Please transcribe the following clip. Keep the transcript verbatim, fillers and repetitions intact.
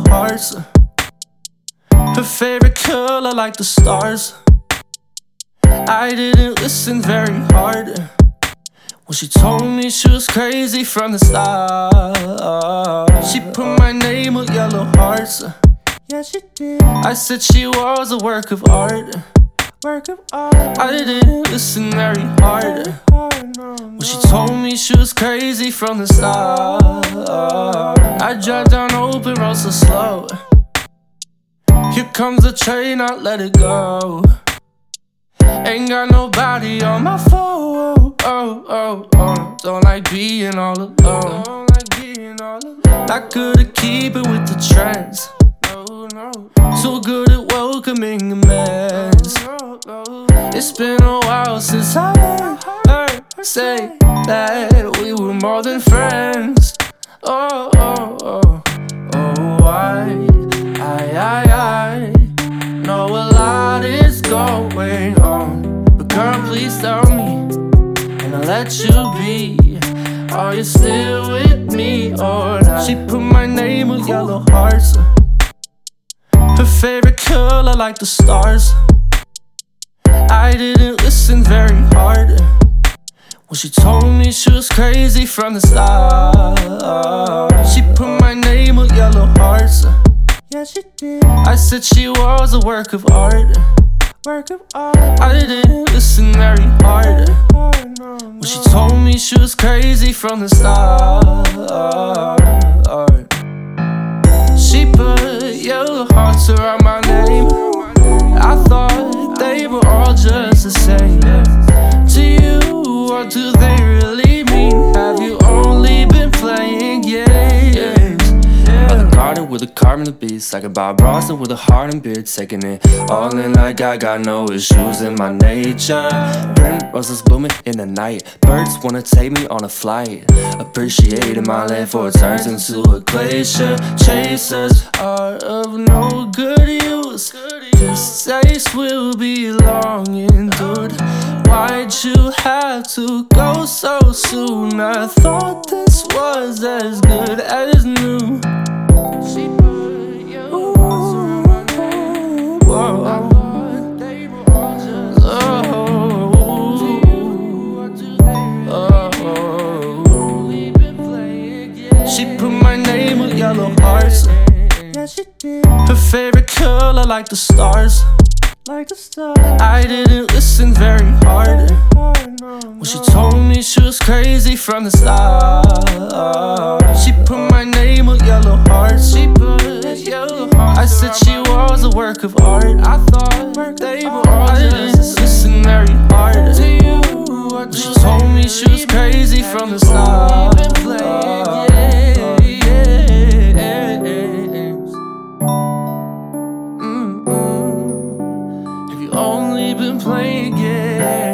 hearts. Her favorite color like the stars. I didn't listen very hard when she told me she was crazy from the start. She put my name with yellow hearts. Yeah, she did. I said she was a work of art. Work of art. I didn't listen very hard when she told me she was crazy from the start. I drive down open roads so slow. Here comes the train, I let it go. Ain't got nobody on my phone. Oh, oh, oh. Don't like being all alone. Not good at keeping with the trends. So good at welcoming a mess. It's been a while since I heard her say that we were more than friends. Oh, oh, oh, oh, I, I, I, I know a lot is going on, but girl, please tell me, and I'll let you be. Are you still with me or not? She put my name with yellow hearts. Her favorite color like the stars. I didn't listen very hard when she told me she was crazy from the start. She put my name with yellow hearts. Yeah, she did. I said she was a work of art. Work of art. I didn't listen very hard when she told me she was crazy from the start. She put yellow hearts around my name. I thought they were all just the same. To you, what do they really mean? Have you only been playing games? Like a garden with a carbon the beast, like a Bob Bronson with a heart and beard, taking it all in like I got no issues in my nature. Burnt roses blooming in the night. Birds wanna take me on a flight. Appreciating my land for it turns into a glacier. Chasers are of no good use. This taste will be long endured. Why'd you have to go so soon? I thought this was as good as new. She put yellow hearts around my name. Whoa. I thought they were all just oh. She put my name with yellow hearts. Yeah, she did. Her favorite color like the stars. Like the stars. I didn't listen very hard when she told me she was crazy from the start. She put my name with yellow hearts. She put yellow hearts. I said she was a work of art. I thought they were all I didn't listen very hard to you when she told me she was crazy from the start. Only been playing games.